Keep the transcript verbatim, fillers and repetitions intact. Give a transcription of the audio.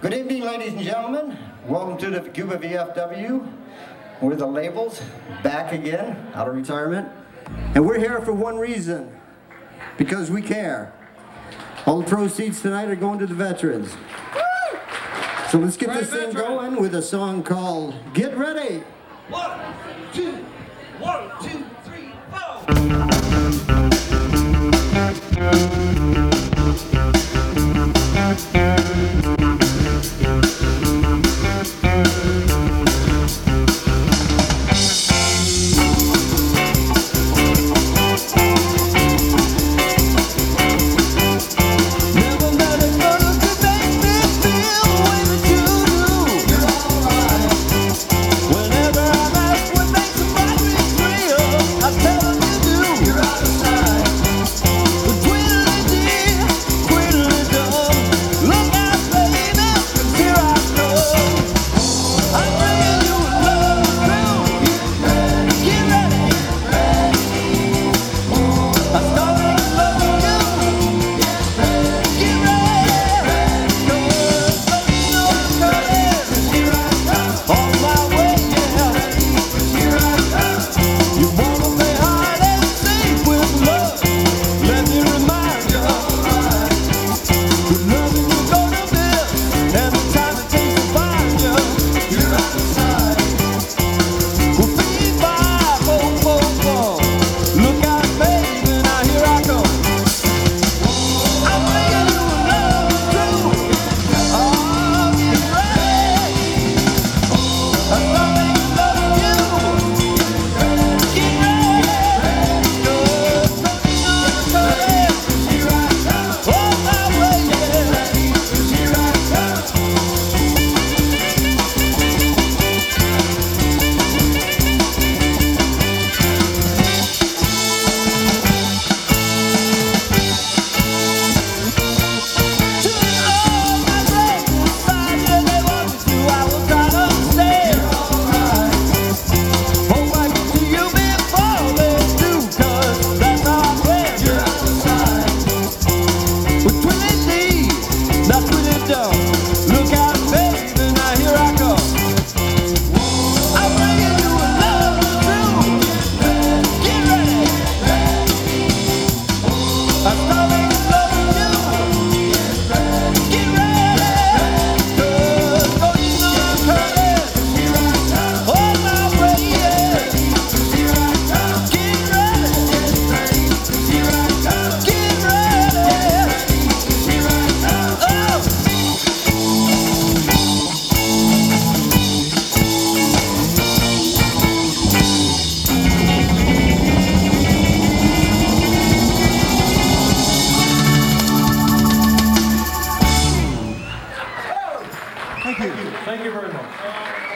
Good evening, ladies and gentlemen. Welcome to the Cuba V F W. We're the Labels, back again, out of retirement. And we're here for one reason, because we care. All the proceeds tonight are going to the veterans. So let's get Right, this thing veteran. going with a song called Get Ready. One, two, one, two, three, four. Never met a girl who could make me feel the way that you do. You're alright. Whenever I'm asked what makes a body real, I tell them you do. You're out of sight. The twiddly-dee, twiddly-dum. Look out, baby, 'cause here I come. I'm bringing you a love through. Get ready. I'm starting to love you. Get ready, 'cause you know I'm coming. Here I come, on my way, yeah. Here I come. You wanna play hide and seek with love? Let me remind you, the loving you're gonna miss, and the time it takes to find you. You're out of sight. Well, three, five, four, four, four. Look out, baby, now here I come. I'm bringing you a love through. Oh, get ready. I'm starting to love you. Get ready. Good, good, good. Here I come. On my way, yeah. Here I come. To all my friends inside you, they want me to. I will try to stay. Alright. Hope I get to you before they do, 'cause that's how I play. You're out of sight. With twiddly-dee, not twiddly-dum. Look out, baby, now here I come. I'm bringing you a love through. Get ready. I'm starting to love you. Get ready, 'cause don't you know I'm coming? Here I come, on my way, yeah. Here I come, get ready, here I come, get ready, here I come, oh. Thank you. Thank you very much.